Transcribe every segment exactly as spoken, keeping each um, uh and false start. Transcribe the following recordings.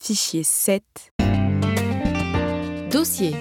Fichier sept. Dossier.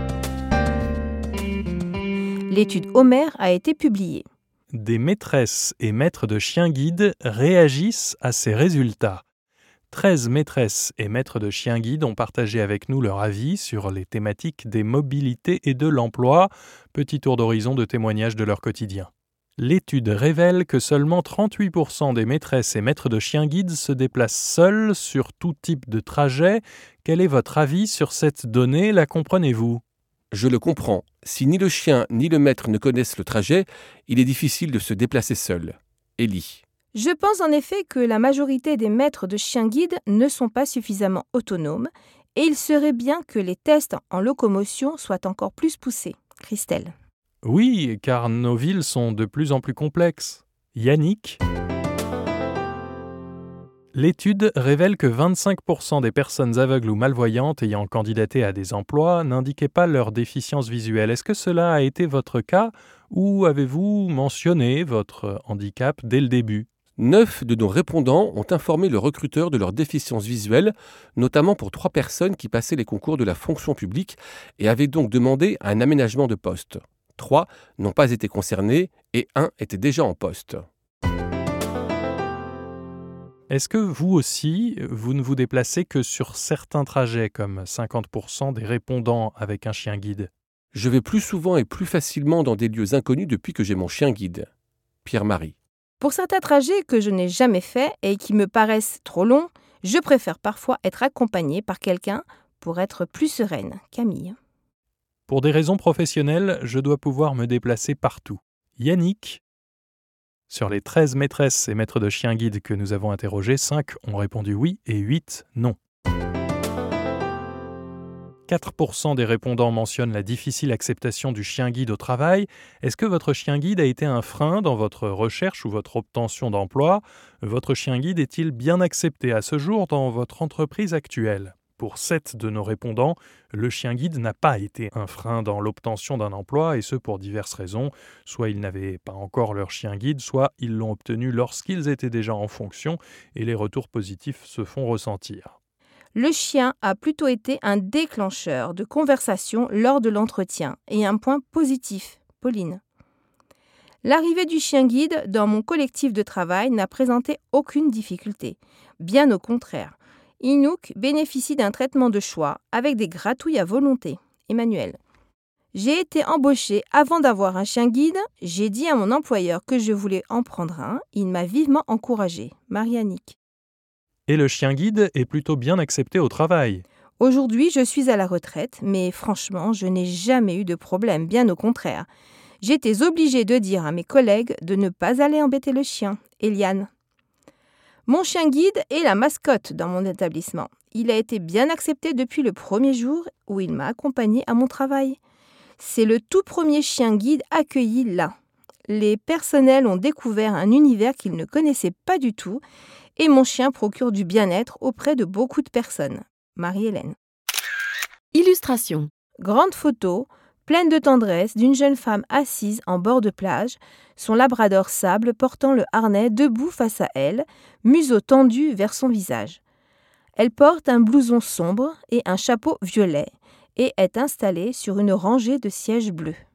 L'étude Homer a été publiée. Des maîtresses et maîtres de chiens guides réagissent à ces résultats. treize maîtresses et maîtres de chiens guides ont partagé avec nous leur avis sur les thématiques des mobilités et de l'emploi. Petit tour d'horizon de témoignages de leur quotidien. L'étude révèle que seulement trente-huit pour cent des maîtresses et maîtres de chiens guides se déplacent seuls sur tout type de trajet. Quel est votre avis sur cette donnée? La comprenez-vous? Je le comprends. Si ni le chien ni le maître ne connaissent le trajet, il est difficile de se déplacer seul. Élie. Je pense en effet que la majorité des maîtres de chiens guides ne sont pas suffisamment autonomes et il serait bien que les tests en locomotion soient encore plus poussés. Christelle. Oui, car nos villes sont de plus en plus complexes. Yannick. L'étude révèle que vingt-cinq pour cent des personnes aveugles ou malvoyantes ayant candidaté à des emplois n'indiquaient pas leur déficience visuelle. Est-ce que cela a été votre cas ou avez-vous mentionné votre handicap dès le début? Neuf de nos répondants ont informé le recruteur de leur déficience visuelle, notamment pour trois personnes qui passaient les concours de la fonction publique et avaient donc demandé un aménagement de poste. Trois n'ont pas été concernés et un était déjà en poste. Est-ce que vous aussi, vous ne vous déplacez que sur certains trajets, comme cinquante pour cent des répondants avec un chien guide? Je vais plus souvent et plus facilement dans des lieux inconnus depuis que j'ai mon chien guide. Pierre-Marie. Pour certains trajets que je n'ai jamais faits et qui me paraissent trop longs, je préfère parfois être accompagnée par quelqu'un pour être plus sereine. Camille. Pour des raisons professionnelles, je dois pouvoir me déplacer partout. Yannick. Sur les treize maîtresses et maîtres de chiens guides que nous avons interrogés, cinq ont répondu oui et huit non. quatre pour cent des répondants mentionnent la difficile acceptation du chien guide au travail. Est-ce que votre chien guide a été un frein dans votre recherche ou votre obtention d'emploi? Votre chien guide est-il bien accepté à ce jour dans votre entreprise actuelle? Pour sept de nos répondants, le chien guide n'a pas été un frein dans l'obtention d'un emploi, et ce pour diverses raisons. Soit ils n'avaient pas encore leur chien guide, soit ils l'ont obtenu lorsqu'ils étaient déjà en fonction, et les retours positifs se font ressentir. Le chien a plutôt été un déclencheur de conversation lors de l'entretien et un point positif. Pauline. L'arrivée du chien guide dans mon collectif de travail n'a présenté aucune difficulté. Bien au contraire. Inouk bénéficie d'un traitement de choix avec des gratouilles à volonté. Emmanuel. J'ai été embauchée avant d'avoir un chien guide. J'ai dit à mon employeur que je voulais en prendre un. Il m'a vivement encouragée. Marianique. Et le chien guide est plutôt bien accepté au travail. Aujourd'hui, je suis à la retraite, mais franchement, je n'ai jamais eu de problème, bien au contraire. J'étais obligée de dire à mes collègues de ne pas aller embêter le chien. Eliane. Mon chien guide est la mascotte dans mon établissement. Il a été bien accepté depuis le premier jour où il m'a accompagnée à mon travail. C'est le tout premier chien guide accueilli là. Les personnels ont découvert un univers qu'ils ne connaissaient pas du tout et mon chien procure du bien-être auprès de beaucoup de personnes. Marie-Hélène. Illustration. Grande photo, pleine de tendresse, d'une jeune femme assise en bord de plage, son labrador sable portant le harnais debout face à elle, museau tendu vers son visage. Elle porte un blouson sombre et un chapeau violet et est installée sur une rangée de sièges bleus.